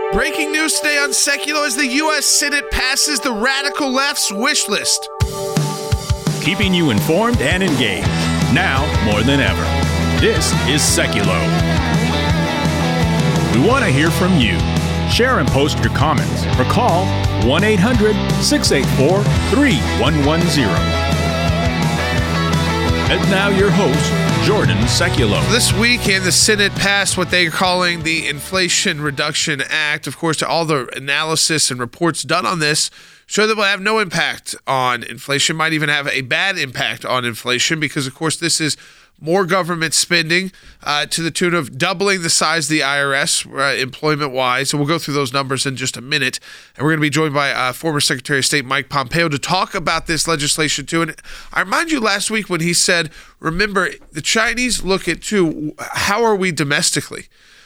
Breaking news today on Secular as the U.S. Senate passes the radical left's wish list. Keeping you informed and engaged, now more than ever. This is Secular. We want to hear from you. Share and post your comments or call 1-800-684-3110. And now your host, Jordan Secular. This weekend, the Senate passed what they're calling the Inflation Reduction Act. Of course, all the analysis and reports done on this show that will have no impact on inflation, might even have a bad impact on inflation because, of course, this is more government spending to the tune of doubling the size of the IRS employment-wise. So we'll go through those numbers in just a minute. And we're going to be joined by former Secretary of State Mike Pompeo to talk about this legislation too. And I remind you last week when he said, remember, the Chinese look at too, how are we domestically?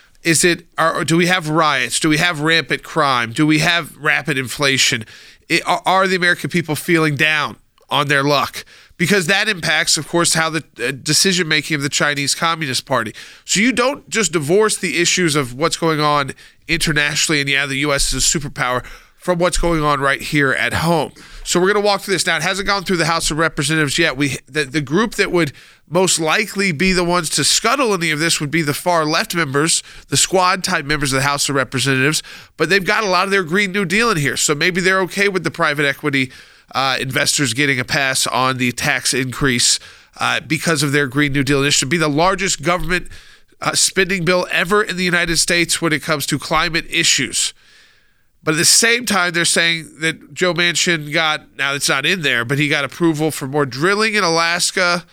Do we have riots? Do we have rampant crime? Do we have rapid inflation? Are the American people feeling down on their luck? Because that impacts, of course, how the decision-making of the Chinese Communist Party. So you don't just divorce the issues of what's going on internationally, and the U.S. is a superpower, from what's going on right here at home. So we're going to walk through this. Now, it hasn't gone through the House of Representatives yet. The group that would most likely be the ones to scuttle any of this would be the far left members, the squad-type members of the House of Representatives, but they've got a lot of their Green New Deal in here. So maybe they're okay with the private equity investors getting a pass on the tax increase because of their Green New Deal. This should be the largest government spending bill ever in the United States when it comes to climate issues. But at the same time, they're saying that Joe Manchin now it's not in there, but he got approval for more drilling in Alaska.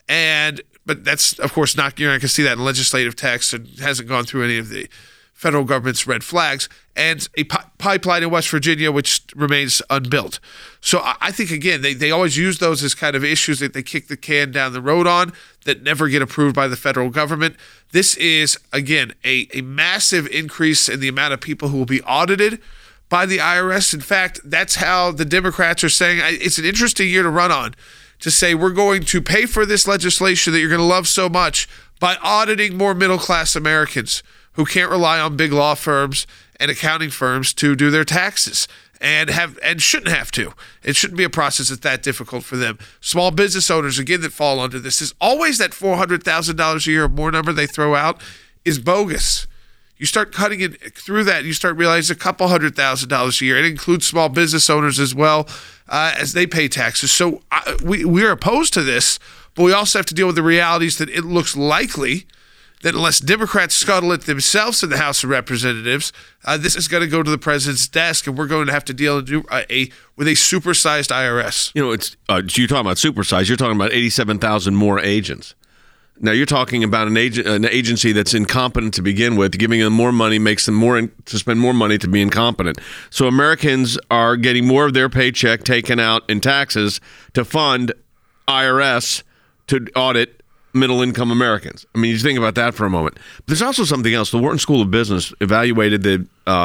But that's, of course, you're not going to see that in legislative text. It hasn't gone through any of the federal government's red flags, and a pipeline in West Virginia, which remains unbuilt. So I think, again, they always use those as kind of issues that they kick the can down the road on that never get approved by the federal government. This is, again, a massive increase in the amount of people who will be audited by the IRS. In fact, that's how the Democrats are saying it's an interesting year to run on, to say we're going to pay for this legislation that you're going to love so much by auditing more middle-class Americans who can't rely on big law firms and accounting firms to do their taxes and shouldn't have to. It shouldn't be a process that's that difficult for them. Small business owners, again, that fall under this is always that $400,000 a year or more number they throw out is bogus. You start cutting it through that, you start realizing a couple $100,000 a year. It includes small business owners as well as they pay taxes. So we're opposed to this, but we also have to deal with the realities that it looks likely that unless Democrats scuttle it themselves in the House of Representatives, this is going to go to the president's desk, and we're going to have to deal with a supersized IRS. You're talking about supersized. You're talking about 87,000 more agents. Now you're talking about an agency that's incompetent to begin with. Giving them more money makes them to spend more money to be incompetent. So Americans are getting more of their paycheck taken out in taxes to fund IRS to audit middle-income Americans. I mean, you think about that for a moment. But there's also something else. The Wharton School of Business evaluated the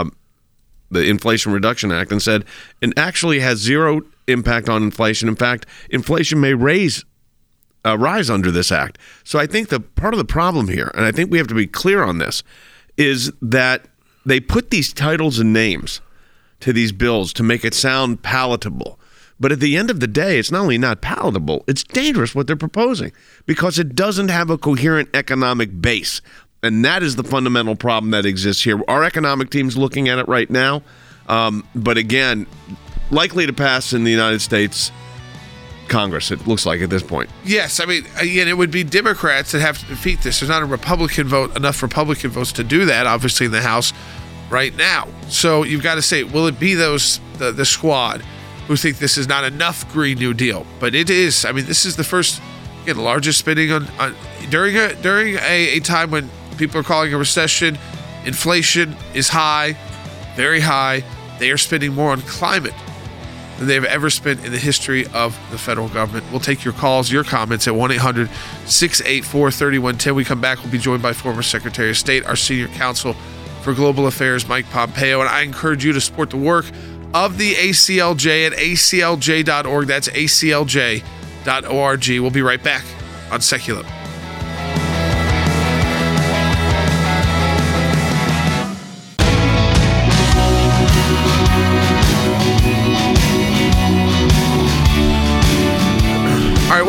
Inflation Reduction Act and said it actually has zero impact on inflation. In fact, inflation may rise under this act. So I think the part of the problem here, and I think we have to be clear on this, is that they put these titles and names to these bills to make it sound palatable. But at the end of the day, it's not only not palatable, it's dangerous what they're proposing because it doesn't have a coherent economic base. And that is the fundamental problem that exists here. Our economic team's looking at it right now. But again, likely to pass in the United States Congress, it looks like at this point. Yes, I mean, again, it would be Democrats that have to defeat this. There's not enough Republican votes to do that, obviously, in the House right now. So you've got to say, will it be the squad who think this is not enough Green New Deal? But it is. I mean, this is the first, again, largest spending on during a time when people are calling a recession. Inflation is high, very high. They are spending more on climate than they've ever spent in the history of the federal government. We'll take your calls, your comments at 1-800-684-3110. We come back, we'll be joined by former Secretary of State, our senior counsel for global affairs, Mike Pompeo. And I encourage you to support the work of the ACLJ at aclj.org. That's aclj.org. We'll be right back on Secular.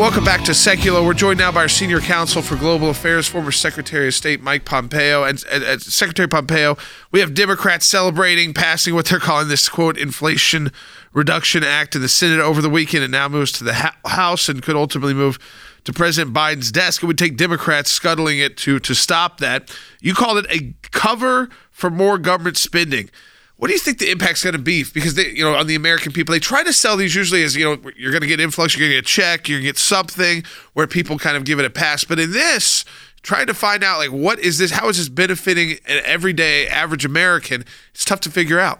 welcome back to Secular. We're joined now by our senior counsel for global affairs, former Secretary of State Mike Pompeo. And Secretary Pompeo, we have Democrats celebrating passing what they're calling this, quote, Inflation Reduction Act in the Senate over the weekend. It now moves to the House and could ultimately move to President Biden's desk. It would take Democrats scuttling it to stop that. You called it a cover for more government spending. What do you think the impact's going to be? Because they, on the American people, they try to sell these usually as, you're going to get influx, you're going to get a check, you're going to get something where people kind of give it a pass. But in this, trying to find out, like, what is this? How is this benefiting an everyday average American? It's tough to figure out.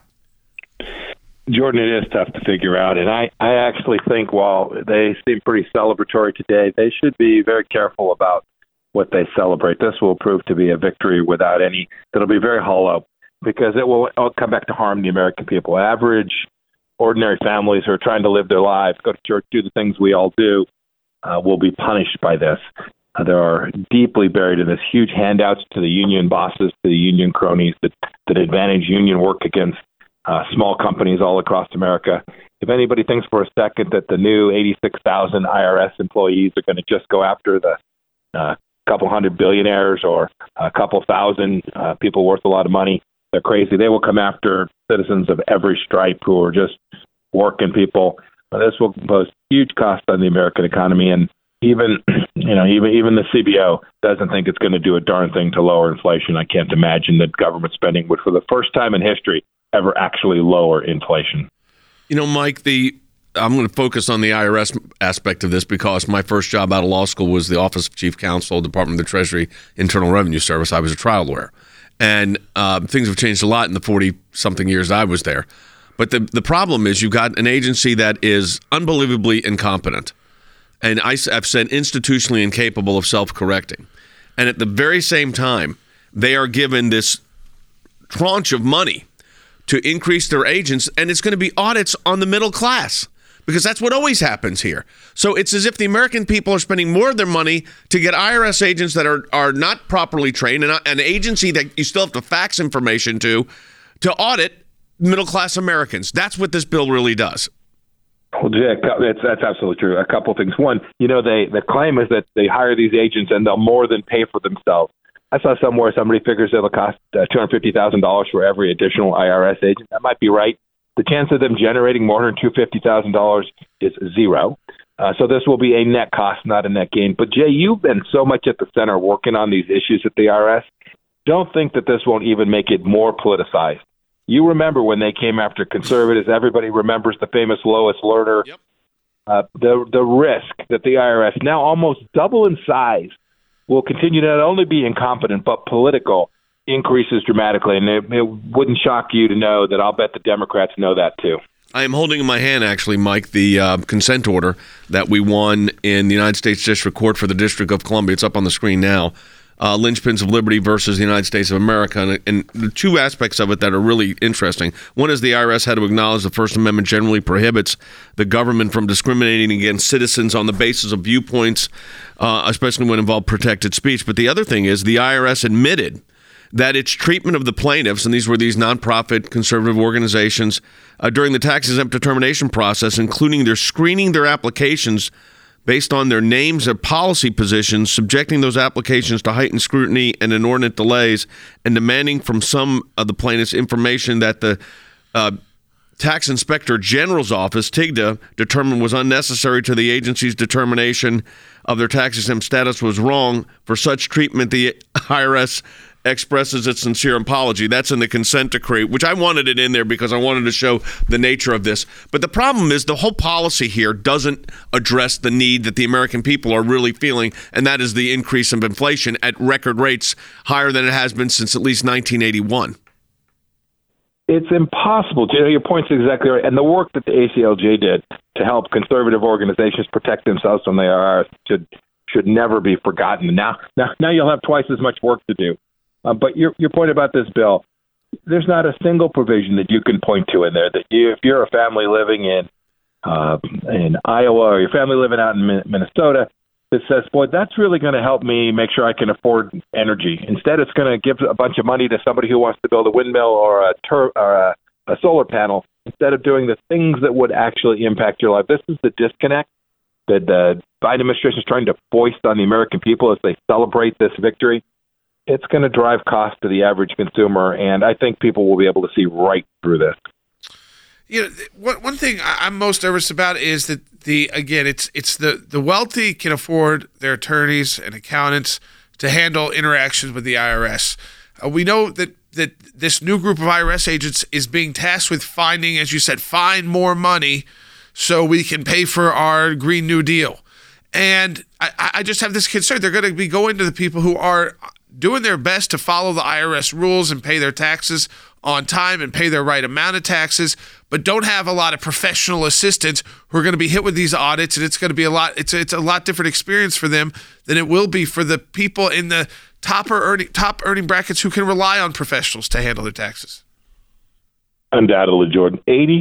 Jordan, it is tough to figure out. And I actually think while they seem pretty celebratory today, they should be very careful about what they celebrate. This will prove to be a victory without any, that'll be very hollow, because it will all come back to harm the American people. Average, ordinary families who are trying to live their lives, go to church, do the things we all do, will be punished by this. There are deeply buried in this huge handouts to the union bosses, to the union cronies that advantage union work against small companies all across America. If anybody thinks for a second that the new 86,000 IRS employees are going to just go after the couple hundred billionaires or a couple thousand people worth a lot of money, they're crazy. They will come after citizens of every stripe who are just working people. This will pose huge cost on the American economy, and even the CBO doesn't think it's going to do a darn thing to lower inflation. I can't imagine that government spending would, for the first time in history, ever actually lower inflation. Mike, I'm going to focus on the IRS aspect of this because my first job out of law school was the Office of Chief Counsel, Department of the Treasury, Internal Revenue Service. I was a trial lawyer. And things have changed a lot in the 40-something years I was there. But the problem is you've got an agency that is unbelievably incompetent. And I've said institutionally incapable of self-correcting. And at the very same time, they are given this tranche of money to increase their agents, and it's going to be audits on the middle class, because that's what always happens here. So it's as if the American people are spending more of their money to get IRS agents that are not properly trained, and an agency that you still have to fax information to audit middle-class Americans. That's what this bill really does. Well, Jack, that's absolutely true. A couple of things. One, the claim is that they hire these agents and they'll more than pay for themselves. I saw somewhere somebody figures it'll cost $250,000 for every additional IRS agent. That might be right. The chance of them generating more than $250,000 is zero. So this will be a net cost, not a net gain. But, Jay, you've been so much at the center working on these issues at the IRS. Don't think that this won't even make it more politicized. You remember when they came after conservatives. Everybody remembers the famous Lois Lerner. Yep. The risk that the IRS, now almost double in size, will continue to not only be incompetent but political, increases dramatically. And it wouldn't shock you to know that I'll bet the Democrats know that too. I am holding in my hand, actually, Mike, the consent order that we won in the United States District Court for the District of Columbia. It's up on the screen now. Linchpins of Liberty versus the United States of America. And the two aspects of it that are really interesting. One is the IRS had to acknowledge the First Amendment generally prohibits the government from discriminating against citizens on the basis of viewpoints, especially when involved protected speech. But the other thing is the IRS admitted that its treatment of the plaintiffs, and these were these nonprofit conservative organizations, during the tax-exempt determination process, including their screening their applications based on their names or policy positions, subjecting those applications to heightened scrutiny and inordinate delays, and demanding from some of the plaintiffs information that the Tax Inspector General's Office, TIGTA, determined was unnecessary to the agency's determination of their tax-exempt status was wrong. For such treatment, the IRS expresses its sincere apology. That's in the consent decree, which I wanted it in there because I wanted to show the nature of this. But the problem is the whole policy here doesn't address the need that the American people are really feeling, and that is the increase of inflation at record rates higher than it has been since at least 1981. It's impossible. Your point's exactly right. And the work that the ACLJ did to help conservative organizations protect themselves from the IRS should never be forgotten. Now you'll have twice as much work to do. But your point about this bill, there's not a single provision that you can point to in there that if you're a family living in Iowa or your family living out in Minnesota that says, boy, that's really going to help me make sure I can afford energy. Instead, it's going to give a bunch of money to somebody who wants to build a windmill or a solar panel instead of doing the things that would actually impact your life. This is the disconnect. that the Biden administration is trying to foist on the American people as they celebrate this victory, it's going to drive cost to the average consumer, and I think people will be able to see right through this. You know, one thing I'm most nervous about is that it's the wealthy can afford their attorneys and accountants to handle interactions with the IRS. We know that this new group of IRS agents is being tasked with finding, as you said, find more money so we can pay for our Green New Deal. And I just have this concern. They're going to be going to the people who are doing their best to follow the IRS rules and pay their taxes on time and pay their right amount of taxes, but don't have a lot of professional assistants who are going to be hit with these audits, and it's going to be a lot different experience for them than it will be for the people in the top earning brackets who can rely on professionals to handle their taxes. Undoubtedly, Jordan.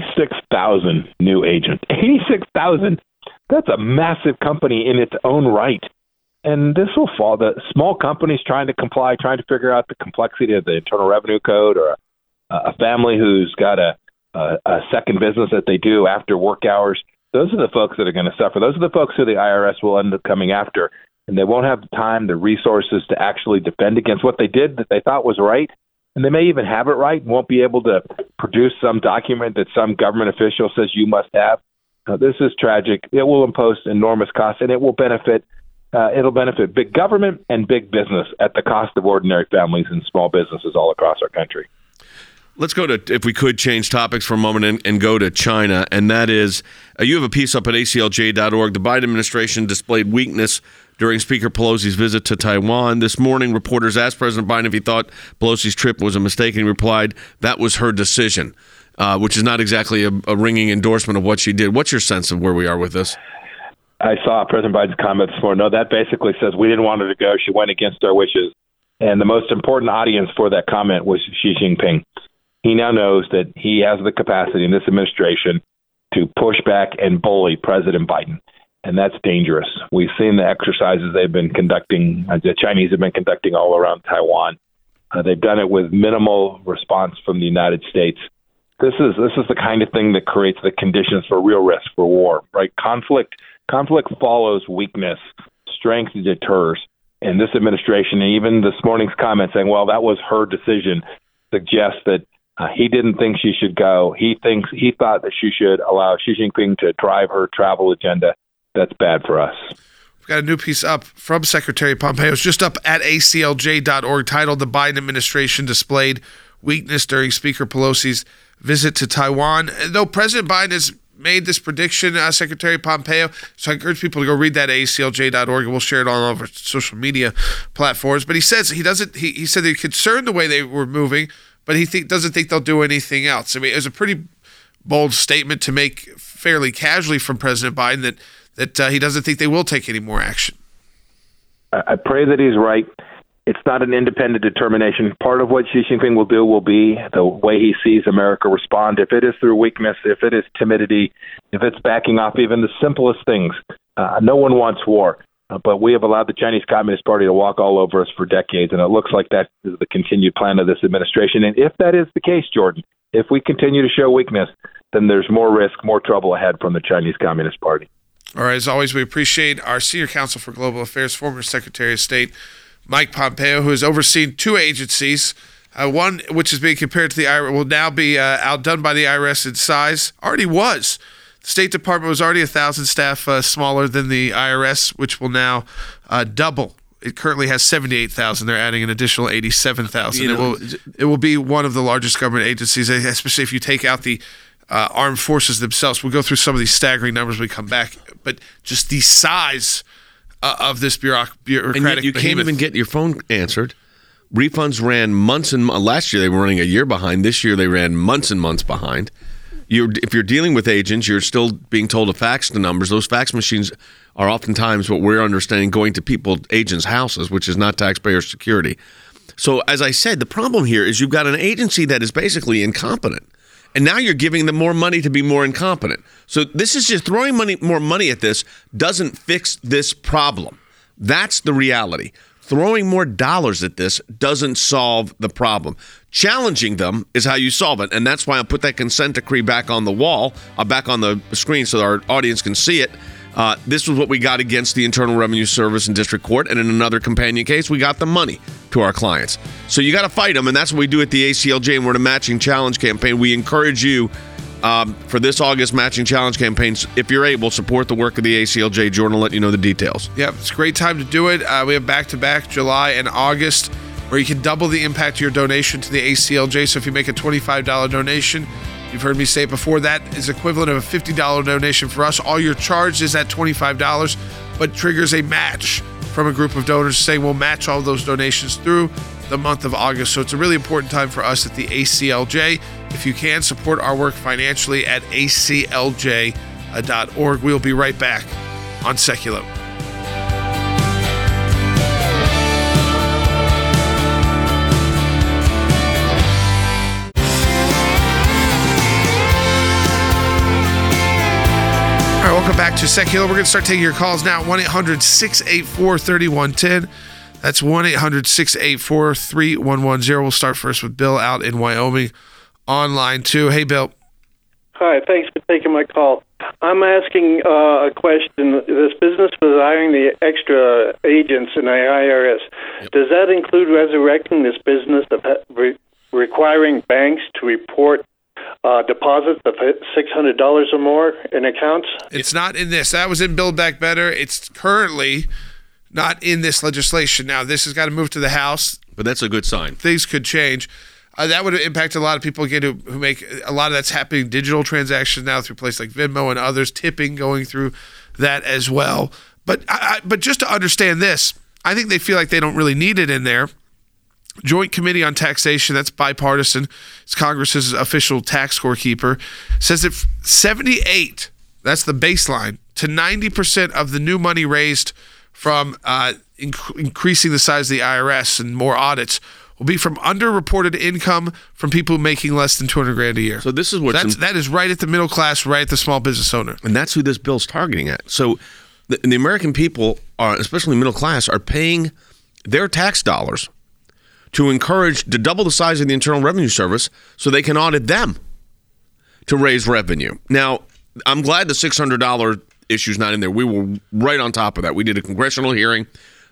86,000 new agents. 86,000. That's a massive company in its own right. And this will fall. The small companies trying to comply, trying to figure out the complexity of the Internal Revenue Code, or a family who's got a second business that they do after work hours, those are the folks that are going to suffer. Those are the folks who the IRS will end up coming after, and they won't have the time, the resources to actually defend against what they did that they thought was right. And they may even have it right and won't be able to produce some document that some government official says you must have. This is tragic. It will impose enormous costs, and it will benefit. It'll benefit big government and big business at the cost of ordinary families and small businesses all across our country. Let's go to, if we could, change topics for a moment and go to China. And that is, you have a piece up at aclj.org. The Biden administration displayed weakness during Speaker Pelosi's visit to Taiwan. This morning, reporters asked President Biden if he thought Pelosi's trip was a mistake, and he replied that was her decision, which is not exactly a ringing endorsement of what she did. What's your sense of where we are with this? I saw President Biden's comment this morning. No, that basically says we didn't want her to go. She went against our wishes. And the most important audience for that comment was Xi Jinping. He now knows that he has the capacity in this administration to push back and bully President Biden. And that's dangerous. We've seen the exercises they've been conducting, the Chinese have been conducting all around Taiwan. They've done it with minimal response from the United States. This is the kind of thing that creates the conditions for real risk for war, right? Conflict follows weakness. Strength deters. And this administration, and even this morning's comment saying, well, that was her decision, suggests that he didn't think she should go. He thought that she should allow Xi Jinping to drive her travel agenda. That's bad for us. We've got a new piece up from Secretary Pompeo. It's just up at aclj.org, titled "The Biden Administration Displayed Weakness During Speaker Pelosi's Visit to Taiwan." Though President Biden has made this prediction, Secretary Pompeo, so I encourage people to go read that at aclj.org, and we'll share it all over social media platforms. But he says he said they're concerned the way they were moving, but he doesn't think they'll do anything else. I mean, it was a pretty bold statement to make fairly casually from President Biden that he doesn't think they will take any more action. I pray that he's right. It's not an independent determination. Part of what Xi Jinping will do will be the way he sees America respond. If it is through weakness, if it is timidity, if it's backing off even the simplest things, no one wants war. But we have allowed the Chinese Communist Party to walk all over us for decades, and it looks like that is the continued plan of this administration. And if that is the case, Jordan, if we continue to show weakness, then there's more risk, more trouble ahead from the Chinese Communist Party. All right, as always, we appreciate our Senior Counsel for Global Affairs, former Secretary of State Mike Pompeo, who has overseen two agencies, one which is being compared to the IRS, will now be outdone by the IRS in size. Already was. The State Department was already 1,000 staff smaller than the IRS, which will now double. It currently has 78,000. They're adding an additional 87,000. It will be one of the largest government agencies, especially if you take out the armed forces themselves. We'll go through some of these staggering numbers when we come back, but just the size of this bureaucratic and you can't even get your phone answered. Refunds ran months and last year they were running a year behind. This year they ran months and months behind. If you're dealing with agents, you're still being told to fax the numbers. Those fax machines are oftentimes, what we're understanding, going to agents' houses, which is not taxpayer security. So as I said, the problem here is you've got an agency that is basically incompetent. And now you're giving them more money to be more incompetent. So this is just throwing more money at this doesn't fix this problem. That's the reality. Throwing more dollars at this doesn't solve the problem. Challenging them is how you solve it. And that's why I put that consent decree back on the wall, back on the screen so our audience can see it. This was what we got against the Internal Revenue Service in district court, and in another companion case, we got the money to our clients. So you got to fight them, and that's what we do at the ACLJ, and we're in a matching challenge campaign. We encourage you for this August matching challenge campaign, if you're able, support the work of the ACLJ. Jordan will let you know the details. Yep, it's a great time to do it. We have back-to-back July and August where you can double the impact of your donation to the ACLJ. So if you make a $25 donation, you've heard me say it before, that is equivalent of a $50 donation for us. All your charge is at $25, but triggers a match from a group of donors saying we'll match all those donations through the month of August. So it's a really important time for us at the ACLJ. If you can, support our work financially at aclj.org. We'll be right back on Secular. All right, welcome back to Secular. We're going to start taking your calls now. 1-800-684-3110. That's 1-800-684-3110. We'll start first with Bill out in Wyoming on line 2. Hey, Bill. Hi, thanks for taking my call. I'm asking a question. This business with hiring the extra agents in the IRS, does that include resurrecting this business of requiring banks to report deposits of $600 or more in accounts? It's not in this. That was in Build Back Better. It's currently not in this legislation. Now, this has got to move to the House. But that's a good sign. Things could change. That would impact a lot of people, again, who make a lot of that's happening digital transactions now through places like Venmo and others, tipping going through that as well. But just to understand this, I think they feel like they don't really need it in there. Joint Committee on Taxation, that's bipartisan, it's Congress's official tax scorekeeper, says that 78, that's the baseline, to 90% of the new money raised from increasing the size of the IRS and more audits will be from underreported income from people making less than $200,000 a year. So this is what that is right at the middle class, right at the small business owner, and that's who this bill's targeting at. So the American people are, especially middle class, are paying their tax dollars to double the size of the Internal Revenue Service so they can audit them to raise revenue. Now, I'm glad the $600 issue's not in there. We were right on top of that. We did a congressional hearing.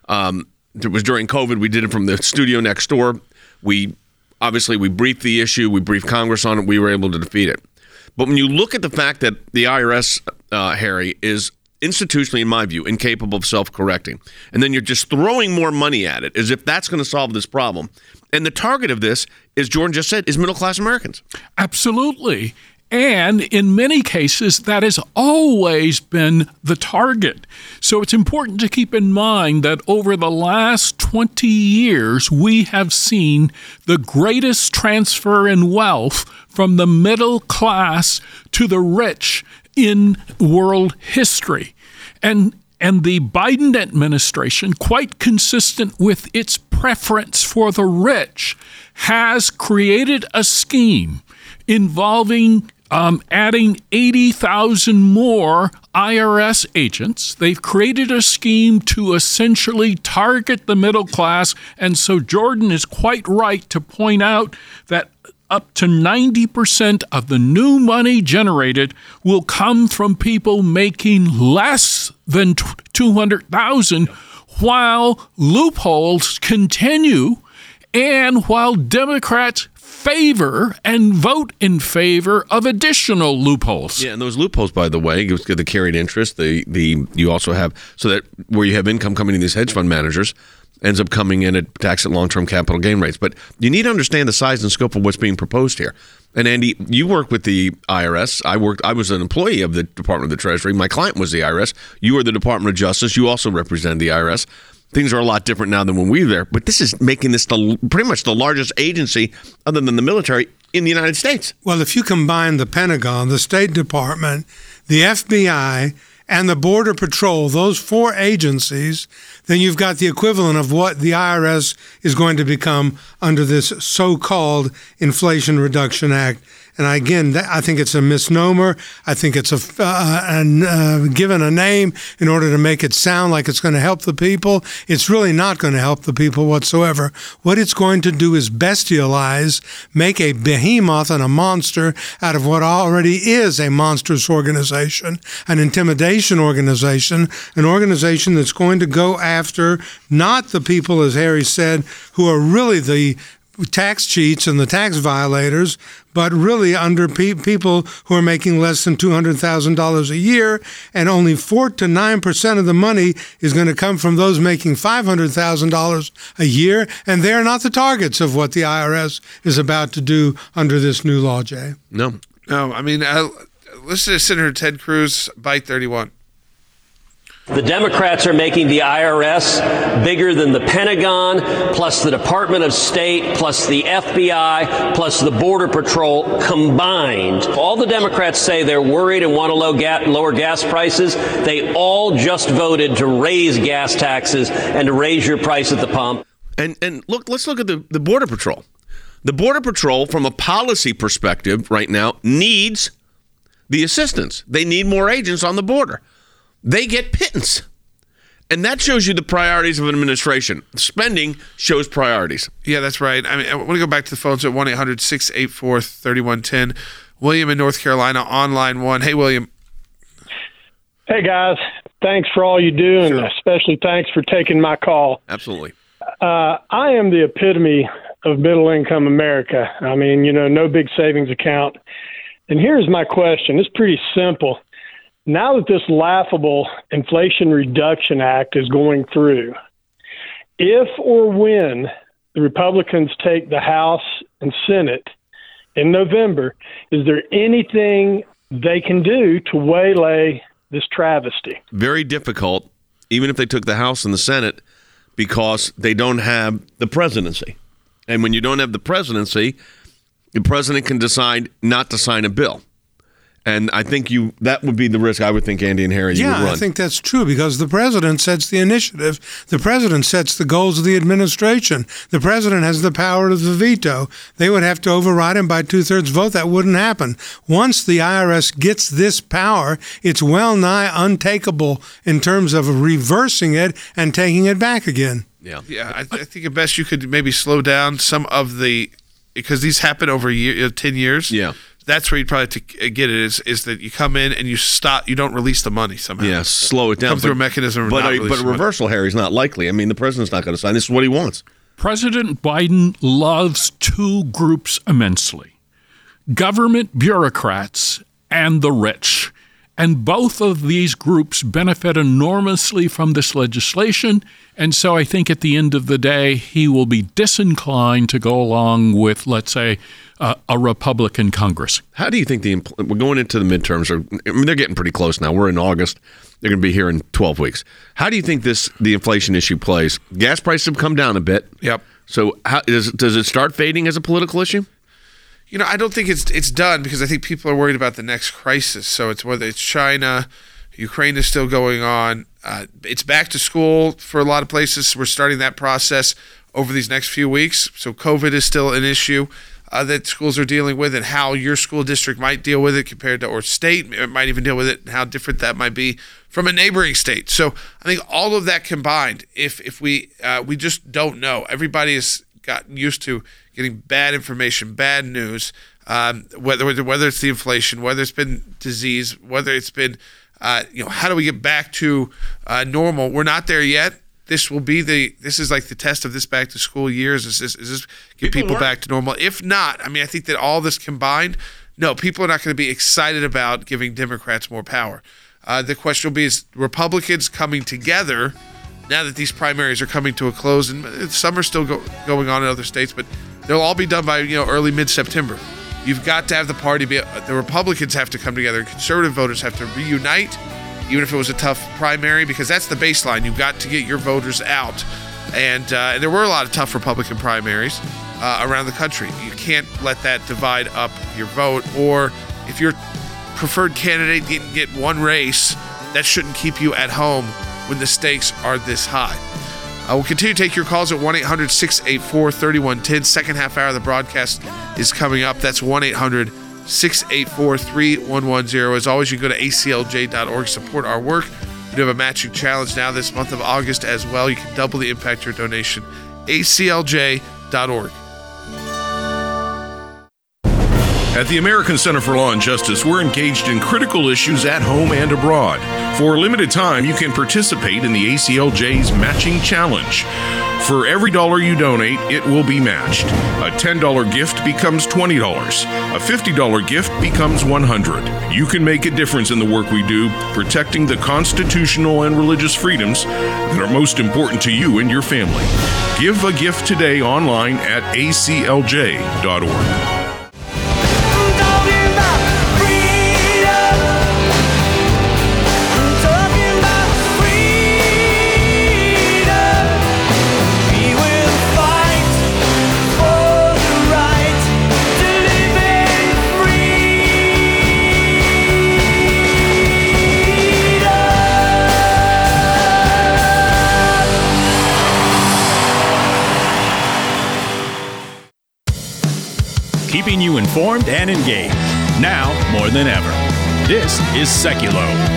It was during COVID. We did it from the studio next door. We briefed the issue. We briefed Congress on it. We were able to defeat it. But when you look at the fact that the IRS, Harry, is institutionally, in my view, incapable of self-correcting, and then you're just throwing more money at it as if that's going to solve this problem. And the target of this, as Jordan just said, is middle-class Americans. Absolutely. And in many cases, that has always been the target. So it's important to keep in mind that over the last 20 years, we have seen the greatest transfer in wealth from the middle class to the rich in world history. And the Biden administration, quite consistent with its preference for the rich, has created a scheme involving adding 80,000 more IRS agents. They've created a scheme to essentially target the middle class. And so Jordan is quite right to point out that up to 90% of the new money generated will come from people making less than $200,000, while loopholes continue and while Democrats favor and vote in favor of additional loopholes. Yeah, and those loopholes, by the way, the carried interest, you also have, so that where you have income coming in these hedge fund managers, ends up coming in at tax at long-term capital gain rates. But you need to understand the size and scope of what's being proposed here. And Andy, you work with the IRS. I was an employee of the Department of the Treasury. My client was the IRS. You were the Department of Justice. You also represented the IRS. Things are a lot different now than when we were there. But this is making this pretty much the largest agency, other than the military, in the United States. Well, if you combine the Pentagon, the State Department, the FBI, and the Border Patrol, those four agencies, then you've got the equivalent of what the IRS is going to become under this so-called Inflation Reduction Act. And again, I think it's a misnomer. I think it's given a name in order to make it sound like it's going to help the people. It's really not going to help the people whatsoever. What it's going to do is bestialize, make a behemoth and a monster out of what already is a monstrous organization, an intimidation organization, an organization that's going to go after not the people, as Harry said, who are really the tax cheats and the tax violators, but really under people who are making less than $200,000 a year, and only 4 to 9% of the money is going to come from those making $500,000 a year, and they're not the targets of what the IRS is about to do under this new law, Jay. No. I mean, listen to Senator Ted Cruz, Bite 31. The Democrats are making the IRS bigger than the Pentagon, plus the Department of State, plus the FBI, plus the Border Patrol combined. All the Democrats say they're worried and want to lower gas prices. They all just voted to raise gas taxes and to raise your price at the pump. And look, let's look at the Border Patrol. The Border Patrol, from a policy perspective right now, needs the assistance. They need more agents on the border. They get pittance. And that shows you the priorities of an administration. Spending shows priorities. Yeah, that's right. I mean, I want to go back to the phones at 1-800-684-3110. William in North Carolina on line 1. Hey, William. Hey, guys. Thanks for all you do, and especially thanks for taking my call. Absolutely. I am the epitome of middle-income America. I mean, no big savings account. And here's my question. It's pretty simple. Now that this laughable Inflation Reduction Act is going through, if or when the Republicans take the House and Senate in November, is there anything they can do to waylay this travesty? Very difficult, even if they took the House and the Senate, because they don't have the presidency. And when you don't have the presidency, the president can decide not to sign a bill. And I think that would be the risk I would think Andy and Harry you would run. Yeah, I think that's true because the president sets the initiative. The president sets the goals of the administration. The president has the power of the veto. They would have to override him by 2/3 vote. That wouldn't happen. Once the IRS gets this power, it's well nigh untakeable in terms of reversing it and taking it back again. Yeah, I think at best you could maybe slow down some of because these happen over 10 years. Yeah. That's where you'd probably have to get it is that you come in and you stop, you don't release the money somehow. Yeah, slow it down. Come through a mechanism. But a reversal, Harry, is not likely. I mean, the president's not going to sign. This is what he wants. President Biden loves two groups immensely: government bureaucrats and the rich. And both of these groups benefit enormously from this legislation. And so I think at the end of the day, he will be disinclined to go along with, let's say, a Republican Congress. How do you think we're going into the midterms? They're getting pretty close now. We're in August. They're going to be here in 12 weeks. How do you think the inflation issue plays? Gas prices have come down a bit. Yep. So does it start fading as a political issue? I don't think it's done because I think people are worried about the next crisis. So it's whether it's China, Ukraine is still going on. It's back to school for a lot of places. We're starting that process over these next few weeks. So COVID is still an issue that schools are dealing with, and how your school district might deal with it compared to, or state might even deal with it, and how different that might be from a neighboring state. So I think all of that combined, if we just don't know. Everybody has gotten used to getting bad information, bad news, whether it's the inflation, whether it's been disease, whether it's been, how do we get back to normal? We're not there yet. This is like the test of this back to school years. Is this get people back to normal? If not, I think that all this combined, no, people are not going to be excited about giving Democrats more power. The question will be, is Republicans coming together now that these primaries are coming to a close, and some are still going on in other states, but they'll all be done by early mid-September. You've got to have the party the Republicans have to come together. Conservative voters have to reunite, even if it was a tough primary, because that's the baseline. You've got to get your voters out, and there were a lot of tough Republican primaries around the country. You can't let that divide up your vote, or if your preferred candidate get one race, that shouldn't keep you at home when the stakes are this high. We'll continue to take your calls at 1-800-684-3110. Second half hour of the broadcast is coming up. That's 1-800-684-3110. As always, you can go to aclj.org, support our work. We do have a matching challenge now this month of August as well. You can double the impact your donation. aclj.org. At the American Center for Law and Justice, we're engaged in critical issues at home and abroad. For a limited time, you can participate in the ACLJ's Matching Challenge. For every dollar you donate, it will be matched. A $10 gift becomes $20. A $50 gift becomes $100. You can make a difference in the work we do, protecting the constitutional and religious freedoms that are most important to you and your family. Give a gift today online at aclj.org. Keeping you informed and engaged. Now more than ever. This is Seculo.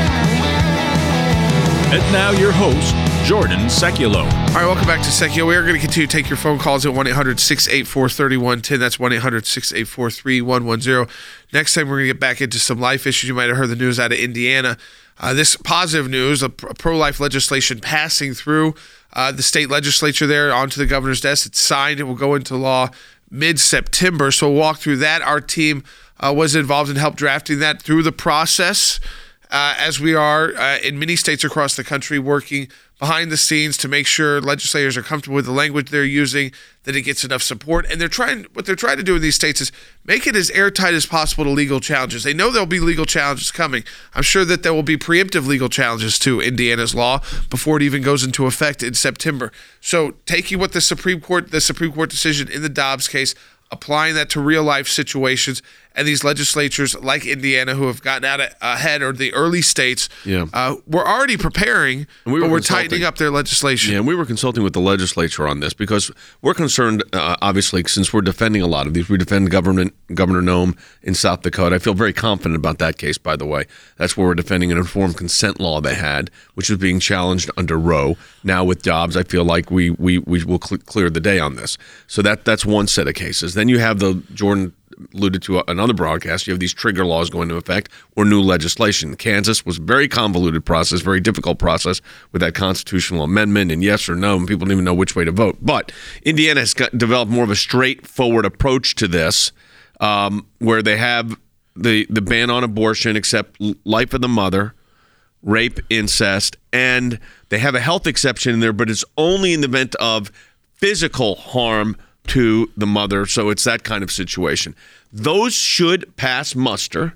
And now your host, Jordan Seculo. All right, welcome back to Seculo. We are going to continue to take your phone calls at 1-800-684-3110. That's 1-800-684-3110. Next time, we're going to get back into some life issues. You might have heard the news out of Indiana. This positive news, a pro-life legislation passing through the state legislature there onto the governor's desk. It's signed. It will go into law mid-September. So we'll walk through that. Our team was involved in help drafting that through the process, as we are in many states across the country, working behind the scenes to make sure legislators are comfortable with the language they're using, that it gets enough support. And what they're trying to do in these states is make it as airtight as possible to legal challenges. They know there'll be legal challenges coming. I'm sure that there will be preemptive legal challenges to Indiana's law before it even goes into effect in September. So taking what the Supreme Court decision in the Dobbs case, applying that to real life situations, and these legislatures like Indiana who have gotten out ahead, or the early states, we're already preparing, but we're tightening up their legislation. Yeah, and we were consulting with the legislature on this because we're concerned, obviously, since we're defending a lot of these. We defend Governor Noem in South Dakota. I feel very confident about that case, by the way. That's where we're defending an informed consent law they had, which was being challenged under Roe. Now with Dobbs, I feel like we will clear the day on this. So that's one set of cases. Then you have the Jordan alluded to another broadcast, you have these trigger laws going into effect or new legislation. Kansas was a very convoluted process, very difficult process with that constitutional amendment and yes or no, and people didn't even know which way to vote. But Indiana has developed more of a straightforward approach to this, where they have the ban on abortion except life of the mother, rape, incest, and they have a health exception in there, but it's only in the event of physical harm to the mother, so it's that kind of situation. Those should pass muster.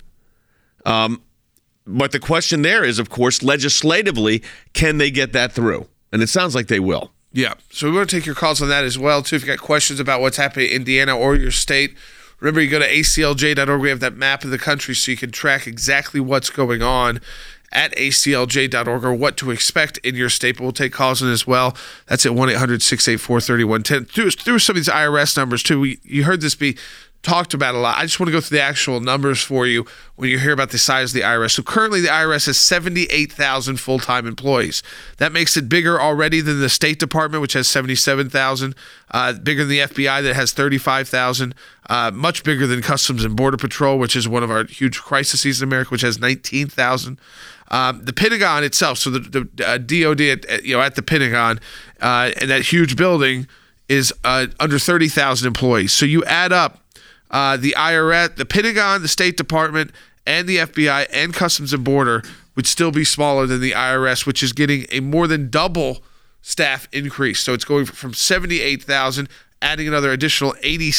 But the question there is, of course, legislatively, can they get that through? And it sounds like they will. Yeah, so we want to take your calls on that as well, too. If you got questions about what's happening in Indiana or your state, remember, you go to aclj.org. We have that map of the country so you can track exactly what's going on at aclj.org or what to expect in your state. But we'll take calls on as well. That's at 1-800-684-3110. Through some of these IRS numbers, too. You heard this be talked about a lot. I just want to go through the actual numbers for you when you hear about the size of the IRS. So currently the IRS has 78,000 full-time employees. That makes it bigger already than the State Department, which has 77,000, bigger than the FBI that has 35,000, much bigger than Customs and Border Patrol, which is one of our huge crises in America, which has 19,000. The Pentagon itself, so the DOD at the Pentagon, and that huge building is under 30,000 employees. So you add up the IRS, the Pentagon, the State Department, and the FBI and Customs and Border would still be smaller than the IRS, which is getting a more than double staff increase. So it's going from 78,000, adding another additional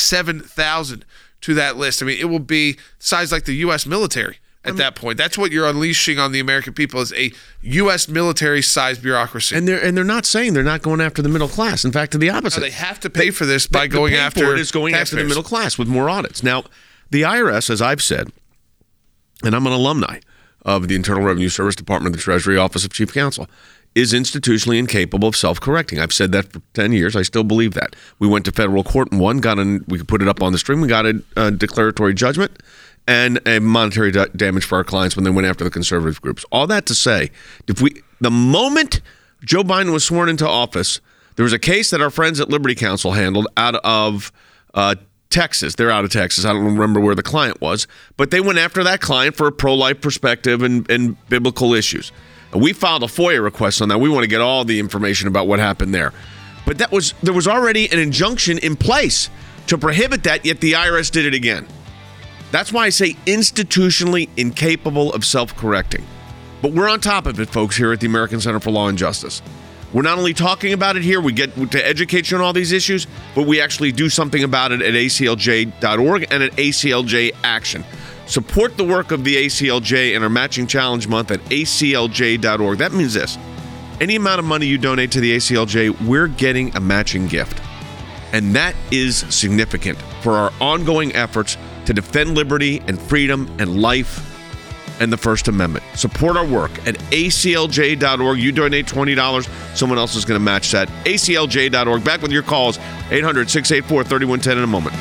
87,000 to that list. I mean, it will be size like the U.S. military at that point. That's what you're unleashing on the American people, is a U.S. military-sized bureaucracy. And they're not saying they're not going after the middle class. In fact, to the opposite. No, they have to pay for this by going after the middle class with more audits. Now, the IRS, as I've said, and I'm an alumni of the Internal Revenue Service, Department of the Treasury, Office of Chief Counsel, is institutionally incapable of self-correcting. I've said that for 10 years. I still believe that. We went to federal court and won. We could put it up on the stream. We got a declaratory judgment and a monetary damage for our clients when they went after the conservative groups. All that to say, the moment Joe Biden was sworn into office, there was a case that our friends at Liberty Counsel handled out of Texas. They're out of Texas. I don't remember where the client was, but they went after that client for a pro-life perspective and biblical issues. And we filed a FOIA request on that. We want to get all the information about what happened there. But there was already an injunction in place to prohibit that, yet the IRS did it again. That's why I say institutionally incapable of self-correcting. But we're on top of it, folks, here at the American Center for Law and Justice. We're not only talking about it here, we get to educate you on all these issues, but we actually do something about it at aclj.org and at ACLJ Action. Support the work of the ACLJ in our Matching Challenge Month at aclj.org. That means this. Any amount of money you donate to the ACLJ, we're getting a matching gift. And that is significant for our ongoing efforts to defend liberty and freedom and life and the First Amendment. Support our work at aclj.org. You donate $20, someone else is going to match that. aclj.org. Back with your calls, 800-684-3110 in a moment.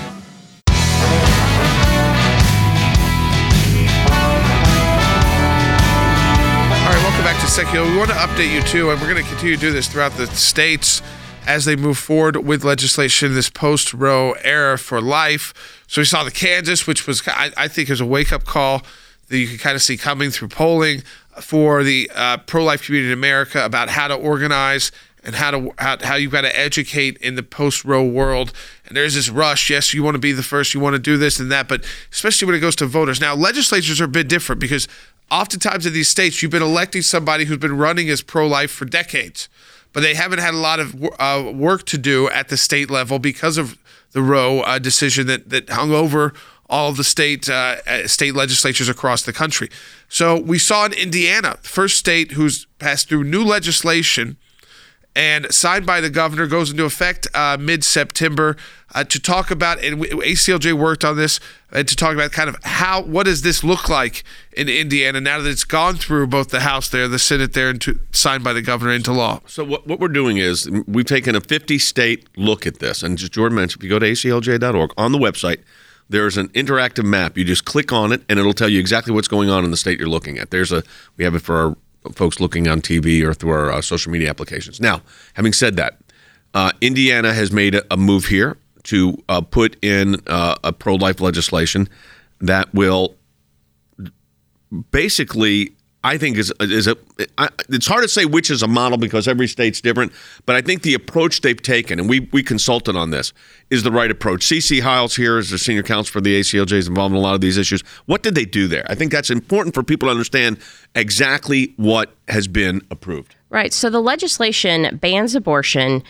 Back to Secular. We want to update you too, and we're going to continue to do this throughout the states as they move forward with legislation, this post-Roe era for life. So we saw the Kansas, which was, I think, is a wake-up call that you can kind of see coming through polling for the pro-life community in America about how to organize and how you've got to educate in the post-Roe world. And there's this rush. Yes, you want to be the first, you want to do this and that, but especially when it goes to voters. Now, legislatures are a bit different because oftentimes in these states, you've been electing somebody who's been running as pro-life for decades, but they haven't had a lot of work to do at the state level because of the Roe decision that hung over all of the state legislatures across the country. So we saw in Indiana, the first state who's passed through new legislation and signed by the governor, goes into effect mid-September, to talk about, and ACLJ worked on this, and to talk about kind of what does this look like in Indiana now that it's gone through both the House there, the Senate there, and signed by the governor into law. So what we're doing is we've taken a 50-state look at this. And just Jordan mentioned, if you go to aclj.org, on the website, there's an interactive map. You just click on it, and it'll tell you exactly what's going on in the state you're looking at. We have it for our folks looking on TV or through our social media applications. Now, having said that, Indiana has made a move here to put in a pro-life legislation that will basically, I think, it's hard to say which is a model because every state's different, but I think the approach they've taken, and we consulted on this, is the right approach. CeCe Hiles here is the senior counsel for the ACLJ, is involved in a lot of these issues. What did they do there? I think that's important for people to understand exactly what has been approved. Right. So the legislation bans abortion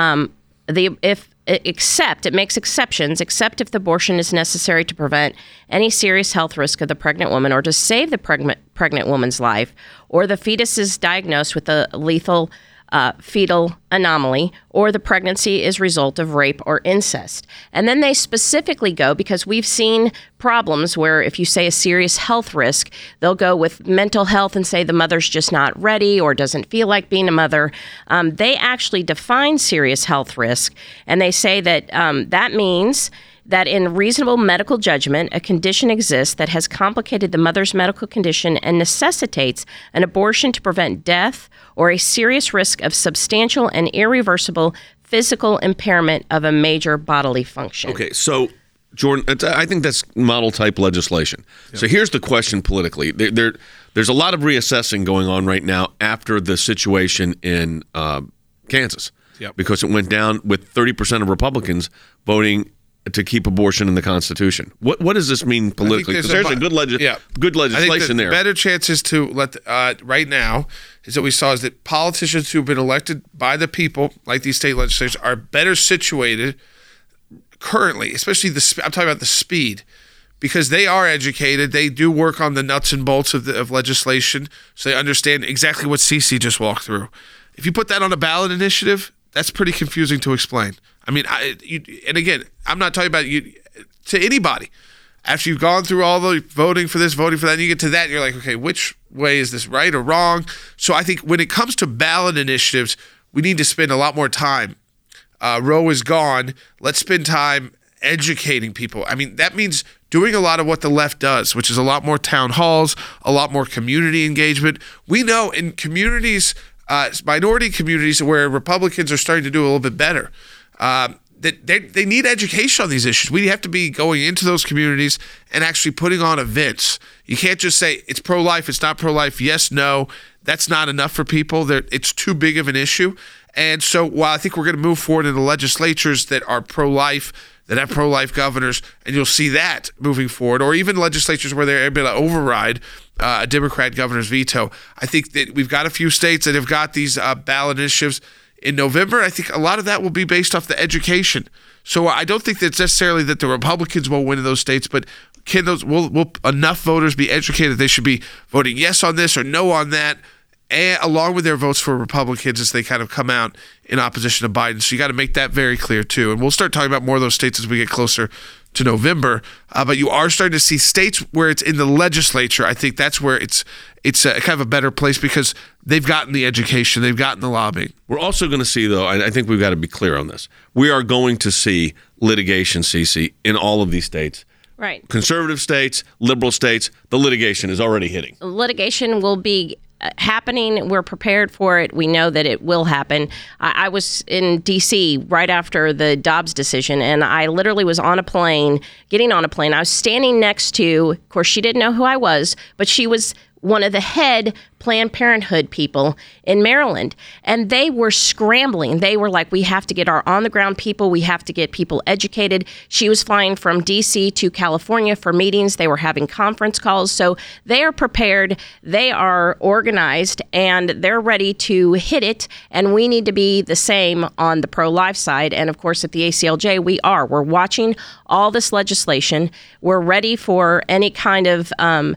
except it makes exceptions, except if the abortion is necessary to prevent any serious health risk of the pregnant woman or to save the pregnant woman's life, or the fetus is diagnosed with a lethal fetal anomaly, or the pregnancy is a result of rape or incest. And then they specifically go, because we've seen problems where if you say a serious health risk, they'll go with mental health and say the mother's just not ready or doesn't feel like being a mother. They actually define serious health risk, and they say that that means that in reasonable medical judgment, a condition exists that has complicated the mother's medical condition and necessitates an abortion to prevent death or a serious risk of substantial and irreversible physical impairment of a major bodily function. Okay, so, Jordan, I think that's model-type legislation. Yep. So here's the question politically. There's a lot of reassessing going on right now after the situation in Kansas, yep, because it went down with 30% of Republicans voting to keep abortion in the Constitution. What does this mean politically? Because there's a good legislation I think there. Better chances to let right now is that we saw is that politicians who've been elected by the people, like these state legislators, are better situated currently, especially I'm talking about the speed, because they are educated. They do work on the nuts and bolts of legislation, so they understand exactly what CeCe just walked through. If you put that on a ballot initiative, that's pretty confusing to explain. I mean, and again, I'm not talking about you to anybody. after you've gone through all the voting for this, voting for that, and you get to that, and you're like, okay, which way is this, right or wrong? So I think when it comes to ballot initiatives, we need to spend a lot more time. Roe is gone. Let's spend time educating people. I mean, that means doing a lot of what the left does, which is a lot more town halls, a lot more community engagement. We know in communities, minority communities where Republicans are starting to do a little bit better, that they need education on these issues. We have to be going into those communities and actually putting on events. You can't just say it's pro-life, it's not pro-life, yes, no. That's not enough for people. It's too big of an issue. And so while I think we're going to move forward into legislatures that are pro-life, that have pro-life governors, and you'll see that moving forward, or even legislatures where they're able to override a Democrat governor's veto. I think that we've got a few states that have got these ballot initiatives in November. I think a lot of that will be based off the education. So I don't think that it's necessarily that the Republicans will win in those states, but can those will enough voters be educated they should be voting yes on this or no on that, and along with their votes for Republicans as they kind of come out in opposition to Biden. So you got to make that very clear too. And we'll start talking about more of those states as we get closer to November. But you are starting to see states where it's in the legislature. I think that's where it's kind of a better place because they've gotten the education, they've gotten the lobbying. We're also going to see, though, I think we've got to be clear on this. We are going to see litigation, Cece, in all of these states. Right. Conservative states, liberal states, the litigation is already hitting. Litigation will be happening. We're prepared for it. We know that it will happen. I was in D.C. right after the Dobbs decision, and I literally was on a plane, getting on a plane. I was standing next to, of course, she didn't know who I was, but she was one of the head Planned Parenthood people in Maryland. And they were scrambling. They were like, we have to get our on-the-ground people. We have to get people educated. She was flying from D.C. to California for meetings. They were having conference calls. So they are prepared. They are organized, and they're ready to hit it. And we need to be the same on the pro-life side. And, of course, at the ACLJ, we are. We're watching all this legislation. We're ready for any kind of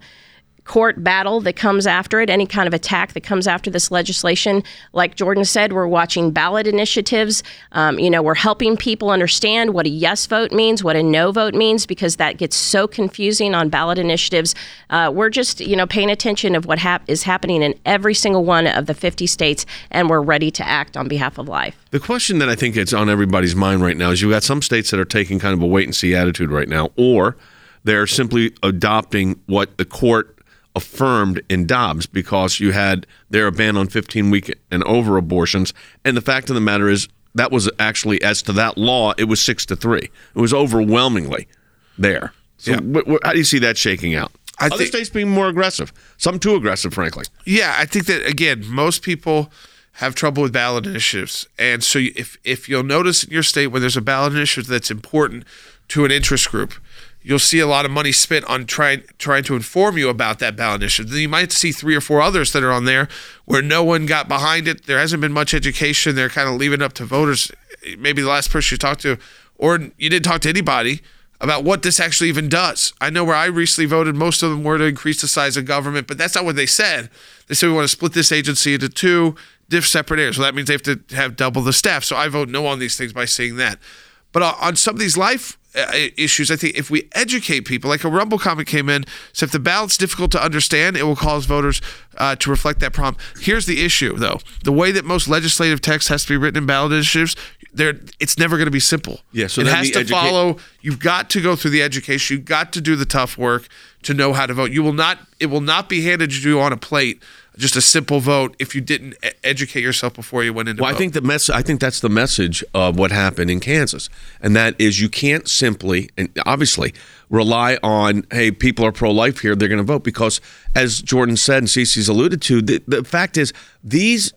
court battle that comes after it, any kind of attack that comes after this legislation. Like Jordan said, we're watching ballot initiatives. We're helping people understand what a yes vote means, what a no vote means, because that gets so confusing on ballot initiatives. We're just, paying attention of what is happening in every single one of the 50 states, and we're ready to act on behalf of life. The question that I think is on everybody's mind right now is you've got some states that are taking kind of a wait-and-see attitude right now, or they're simply adopting what the court affirmed in Dobbs because you had there a ban on 15-week and over abortions. And the fact of the matter is that was actually, as to that law, it was 6-3. It was overwhelmingly there. So how do you see that shaking out? Other states being more aggressive, some too aggressive, frankly. Yeah, I think that, again, most people have trouble with ballot initiatives. And so if you'll notice in your state when there's a ballot initiative that's important to an interest group, you'll see a lot of money spent on trying to inform you about that ballot initiative. Then you might see 3 or 4 others that are on there where no one got behind it. There hasn't been much education. They're kind of leaving it up to voters. Maybe the last person you talked to, or you didn't talk to anybody about what this actually even does. I know where I recently voted, most of them were to increase the size of government, but that's not what they said. They said we want to split this agency into 2 separate areas. So that means they have to have double the staff. So I vote no on these things by saying that. But on some of these life issues, I think if we educate people, like a Rumble comment came in, so if the ballot's difficult to understand, it will cause voters to reflect that problem. Here's the issue, though. The way that most legislative text has to be written in ballot initiatives, it's never going to be simple. Yeah, so it has to follow. You've got to go through the education. You've got to do the tough work to know how to vote. It will not be handed to you on a plate, just a simple vote, if you didn't educate yourself before you went into vote. I think that's the message of what happened in Kansas, and that is you can't simply and obviously rely on, hey, people are pro-life here, they're going to vote, because as Jordan said and Cece's alluded to, the fact is these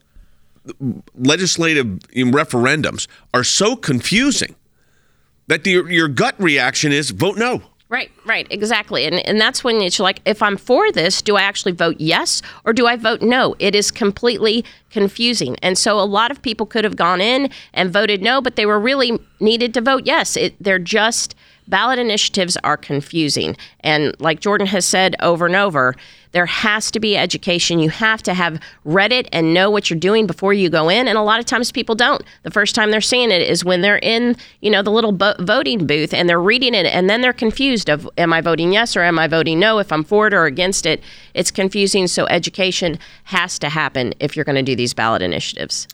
legislative referendums are so confusing that your gut reaction is vote no. Right, exactly. And that's when it's like, if I'm for this, do I actually vote yes or do I vote no? It is completely confusing. And so a lot of people could have gone in and voted no, but they were really needed to vote yes. Ballot initiatives are confusing. And like Jordan has said over and over, There has to be education. You have to have read it and know what you're doing before you go in. And a lot of times people don't. The first time they're seeing it is when they're in, the little voting booth and they're reading it, and then they're confused of, am I voting yes or am I voting no? If I'm for it or against it, it's confusing. So education has to happen if you're going to do these ballot initiatives.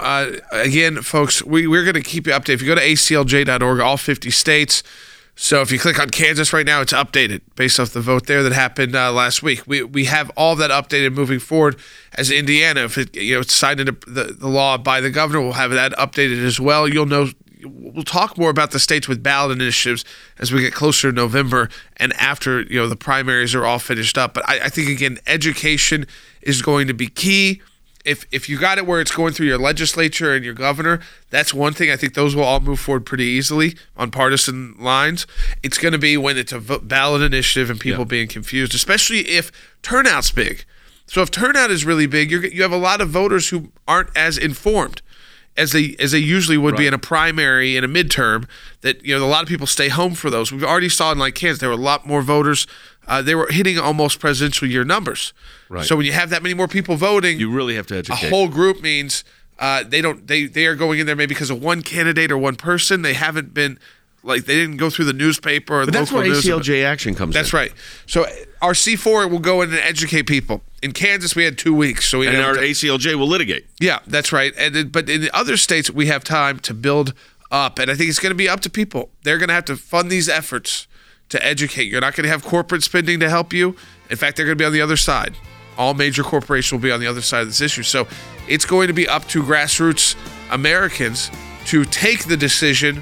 Again, folks, we're going to keep you updated. If you go to aclj.org, all 50 states. So if you click on Kansas right now, it's updated based off the vote there that happened last week. We have all of that updated moving forward. As Indiana, if it's signed into the law by the governor, we'll have that updated as well. You'll know. We'll talk more about the states with ballot initiatives as we get closer to November and after the primaries are all finished up. But I think again, education is going to be key. If you got it where it's going through your legislature and your governor, that's one thing. I think those will all move forward pretty easily on partisan lines. It's going to be when it's a ballot initiative and people being confused, especially if turnout's big. So if turnout is really big, you have a lot of voters who aren't as informed as they usually would be in a primary and a midterm. That a lot of people stay home for those. We've already saw in Kansas there were a lot more voters. They were hitting almost presidential year numbers. Right. So when you have that many more people voting, you really have to educate. A whole group means they are going in there maybe because of one candidate or one person. They haven't been they didn't go through the newspaper or the local news. That's where ACLJ action comes in. That's right. So our C4 will go in and educate people. In Kansas, we had 2 weeks. So our ACLJ will litigate. Yeah, that's right. But in the other states, we have time to build up. And I think it's going to be up to people. They're going to have to fund these efforts to educate. You're not going to have corporate spending to help you. In fact, they're going to be on the other side. All major corporations will be on the other side of this issue. So it's going to be up to grassroots Americans to take the decision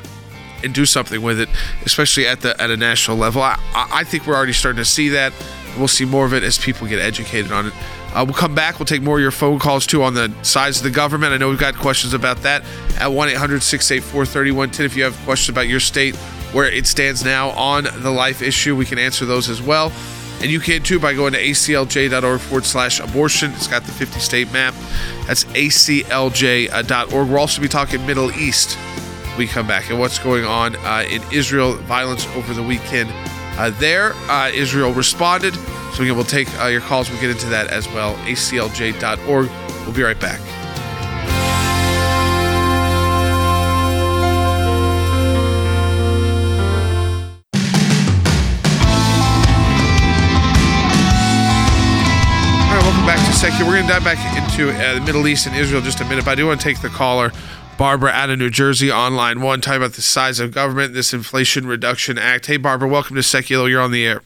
and do something with it, especially at a national level. I think we're already starting to see that. We'll see more of it as people get educated on it. We'll come back. We'll take more of your phone calls, too, on the size of the government. I know we've got questions about that at 1-800-684-3110. If you have questions about your state, where it stands now on the life issue, we can answer those as well. And you can, too, by going to aclj.org/abortion. It's got the 50-state map. That's aclj.org. We'll also be talking Middle East when we come back and what's going on in Israel, violence over the weekend there. Israel responded. So again, we'll take your calls. We'll get into that as well. aclj.org. We'll be right back. All right, welcome back to Secular. We're going to dive back into the Middle East and Israel in just a minute, but I do want to take the caller, Barbara out of New Jersey, on line one, talking about the size of government, this Inflation Reduction Act. Hey, Barbara, welcome to Secular. You're on the air.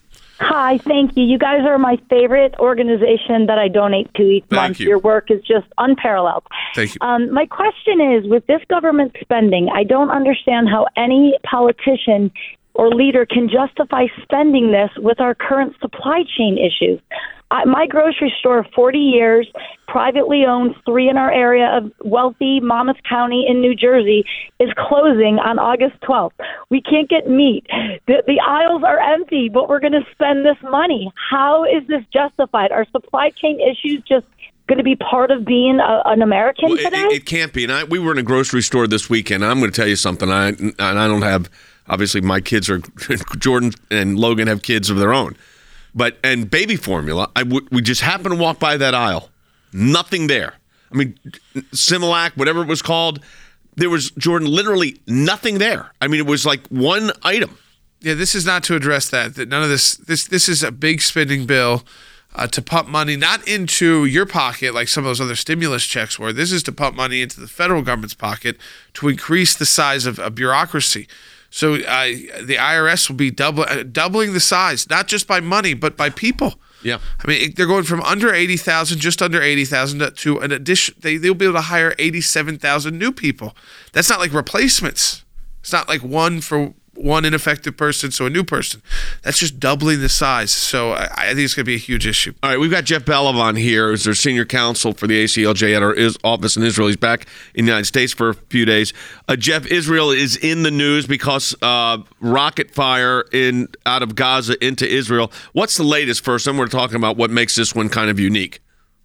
Hi, thank you. You guys are my favorite organization that I donate to each month. Your work is just unparalleled. Thank you. My question is, with this government spending, I don't understand how any politician or leader can justify spending this with our current supply chain issues. My grocery store, 40 years, privately owned, 3 in our area of wealthy Monmouth County in New Jersey, is closing on August 12th. We can't get meat. The aisles are empty, but we're going to spend this money. How is this justified? Are supply chain issues just going to be part of being an American today? It can't be. And we were in a grocery store this weekend. I'm going to tell you something. I don't have, obviously, my kids are, Jordan and Logan have kids of their own. And baby formula, we just happened to walk by that aisle. Nothing there. I mean, Similac, whatever it was called, there was, Jordan, literally nothing there. I mean, it was like one item. Yeah, this is not to address that. None of this is a big spending bill to pump money not into your pocket like some of those other stimulus checks were. This is to pump money into the federal government's pocket to increase the size of bureaucracy. So the IRS will be doubling the size, not just by money, but by people. Yeah. I mean, they're going from under 80,000, just under 80,000 to an addition. They'll be able to hire 87,000 new people. That's not like replacements. It's not like one for one ineffective person, so a new person. That's just doubling the size. So I think it's going to be a huge issue. All right, we've got Jeff Balaban here, who's their senior counsel for the ACLJ at our office in Israel. He's back in the United States for a few days. Jeff, Israel is in the news because rocket fire out of Gaza into Israel. What's the latest first? Then we're talking about what makes this one kind of unique.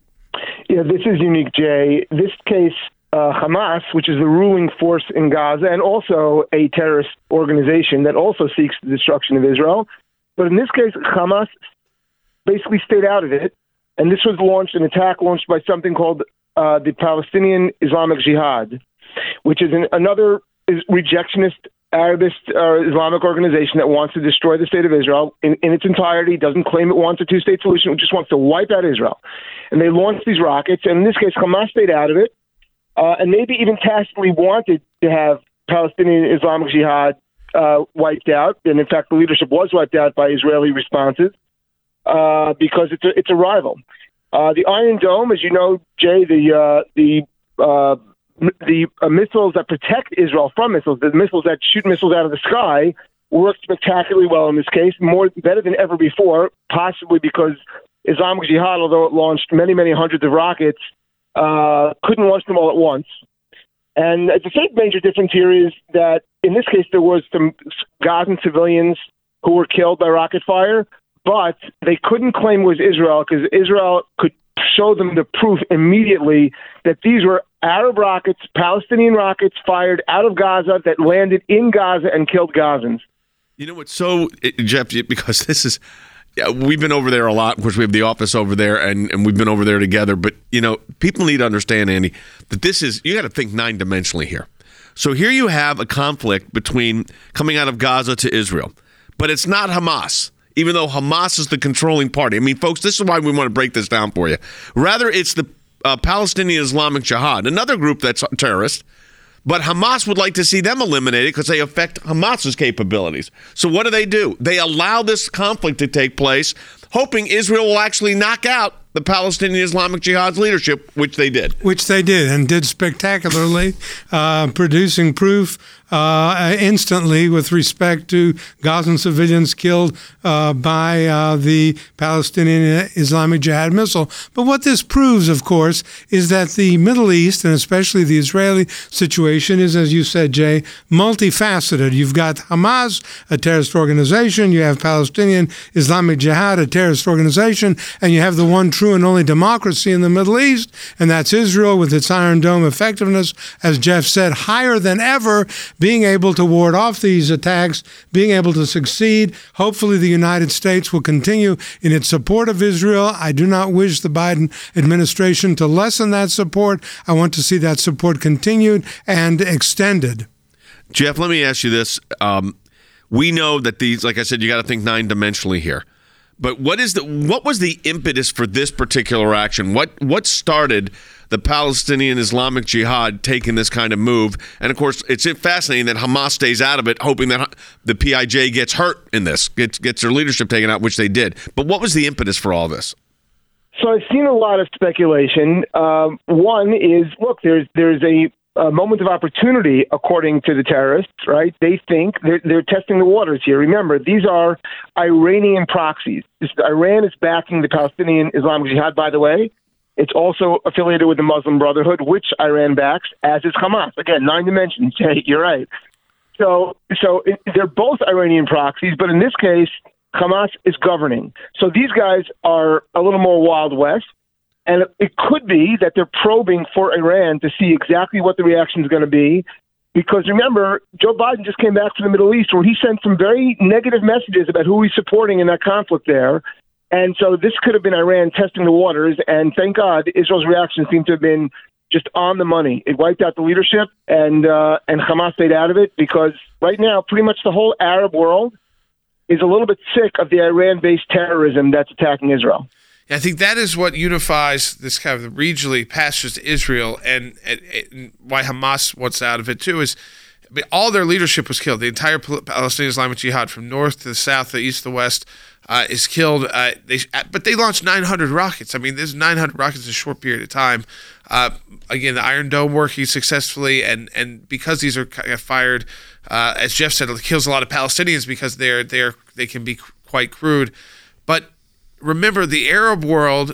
Yeah, this is unique, Jay. This case, Hamas, which is the ruling force in Gaza and also a terrorist organization that also seeks the destruction of Israel. But in this case, Hamas basically stayed out of it. And this was an attack launched by something called the Palestinian Islamic Jihad, which is another rejectionist Arabist Islamic organization that wants to destroy the state of Israel in its entirety, doesn't claim it wants a two-state solution, it just wants to wipe out Israel. And they launched these rockets, and in this case, Hamas stayed out of it, and maybe even tacitly wanted to have Palestinian Islamic Jihad wiped out. And in fact, the leadership was wiped out by Israeli responses because it's a rival. The Iron Dome, as you know, Jay, the missiles that protect Israel from missiles, the missiles that shoot missiles out of the sky, worked spectacularly well in this case, better than ever before, possibly because Islamic Jihad, although it launched many, many hundreds of rockets, couldn't launch them all at once. And the third major difference here is that in this case there was some Gazan civilians who were killed by rocket fire, but they couldn't claim it was Israel because Israel could show them the proof immediately that these were Arab rockets, Palestinian rockets fired out of Gaza that landed in Gaza and killed Gazans. You know what's so, Jeff, because this is, we've been over there a lot. Of course, we have the office over there, and we've been over there together. But, people need to understand, Andy, that this is, you got to think nine-dimensionally here. So here you have a conflict between coming out of Gaza to Israel. But it's not Hamas, even though Hamas is the controlling party. I mean, folks, this is why we want to break this down for you. Rather, it's the Palestinian Islamic Jihad, another group that's terrorist, but Hamas would like to see them eliminated because they affect Hamas's capabilities. So what do? They allow this conflict to take place, hoping Israel will actually knock out the Palestinian Islamic Jihad's leadership, which they did. And did spectacularly, producing proof instantly with respect to Gazan civilians killed by the Palestinian Islamic Jihad missile. But what this proves, of course, is that the Middle East, and especially the Israeli situation, is, as you said, Jay, multifaceted. You've got Hamas, a terrorist organization. You have Palestinian Islamic Jihad, a terrorist organization. And you have the one true and only democracy in the Middle East, and that's Israel with its Iron Dome effectiveness, as Jeff said, higher than ever, being able to ward off these attacks, being able to succeed. Hopefully the United States will continue in its support of Israel. I do not wish the Biden administration to lessen that support. I want to see that support continued and extended. Jeff, let me ask you this. We know that these, like I said, you got to think nine-dimensionally here. But what was the impetus for this particular action? What started the Palestinian Islamic Jihad taking this kind of move? And of course, it's fascinating that Hamas stays out of it, hoping that the PIJ gets hurt in this, gets their leadership taken out, which they did. But what was the impetus for all this? So I've seen a lot of speculation. One is, look, there's a moment of opportunity, according to the terrorists, right? They think they're testing the waters here. Remember, these are Iranian proxies. Iran is backing the Palestinian Islamic Jihad, by the way. It's also affiliated with the Muslim Brotherhood, which Iran backs, as is Hamas. Again, nine dimensions. Jay, you're right. So they're both Iranian proxies, but in this case, Hamas is governing. So these guys are a little more Wild West. And it could be that they're probing for Iran to see exactly what the reaction is going to be. Because remember, Joe Biden just came back from the Middle East where he sent some very negative messages about who he's supporting in that conflict there. And so this could have been Iran testing the waters. And thank God, Israel's reaction seemed to have been just on the money. It wiped out the leadership, and Hamas stayed out of it because right now, pretty much the whole Arab world is a little bit sick of the Iran-based terrorism that's attacking Israel. I think that is what unifies this kind of regionally past just Israel, and why Hamas wants out of it too is all their leadership was killed. The entire Palestinian Islamic Jihad, from north to the south, the east to the west, is killed. But they launched 900 rockets. I mean, there's 900 rockets in a short period of time. Again, the Iron Dome working successfully, and because these are kind of fired, as Jeff said, it kills a lot of Palestinians because they can be quite crude, but remember, the Arab world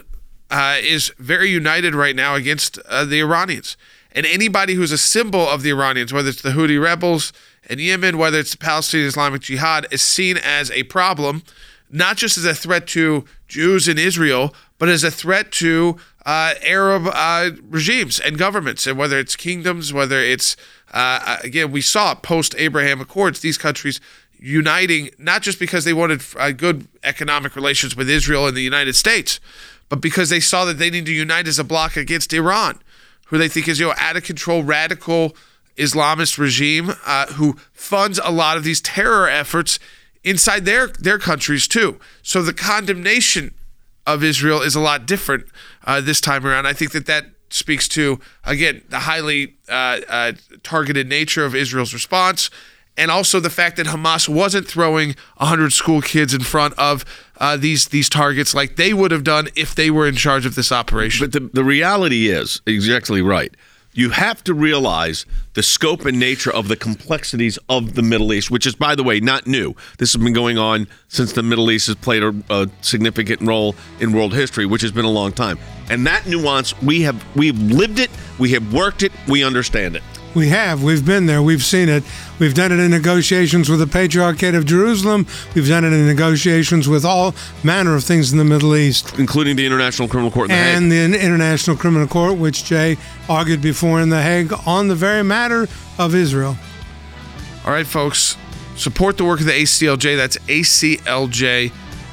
is very united right now against the Iranians. And anybody who's a symbol of the Iranians, whether it's the Houthi rebels in Yemen, whether it's the Palestinian Islamic Jihad, is seen as a problem, not just as a threat to Jews in Israel, but as a threat to Arab regimes and governments, and whether it's kingdoms, whether it's, again, we saw post-Abraham Accords, these countries uniting, not just because they wanted good economic relations with Israel and the United States, but because they saw that they need to unite as a bloc against Iran, who they think is out of control, radical Islamist regime who funds a lot of these terror efforts inside their countries too. So the condemnation of Israel is a lot different this time around. I think that speaks to, again, the highly targeted nature of Israel's response, and also the fact that Hamas wasn't throwing 100 school kids in front of these targets like they would have done if they were in charge of this operation. But the reality is exactly right. You have to realize the scope and nature of the complexities of the Middle East, which is, by the way, not new. This has been going on since the Middle East has played a significant role in world history, which has been a long time. And that nuance, we've lived it, we have worked it, we understand it. We have. We've been there. We've seen it. We've done it in negotiations with the Patriarchate of Jerusalem. We've done it in negotiations with all manner of things in the Middle East. Including the International Criminal Court in The Hague. And the International Criminal Court, which Jay argued before in The Hague on the very matter of Israel. All right, folks. Support the work of the ACLJ. That's aclj.org.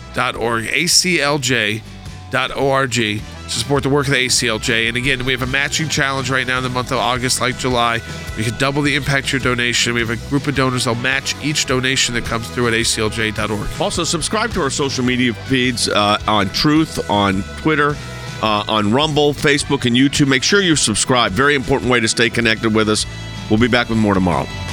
aclj.org. Support the work of the ACLJ. And again, we have a matching challenge right now in the month of August, like July. We can double the impact of your donation. We have a group of donors that'll match each donation that comes through at aclj.org. Also, subscribe to our social media feeds on Truth, on Twitter, on Rumble, Facebook, and YouTube. Make sure you subscribe. Very important way to stay connected with us. We'll be back with more tomorrow.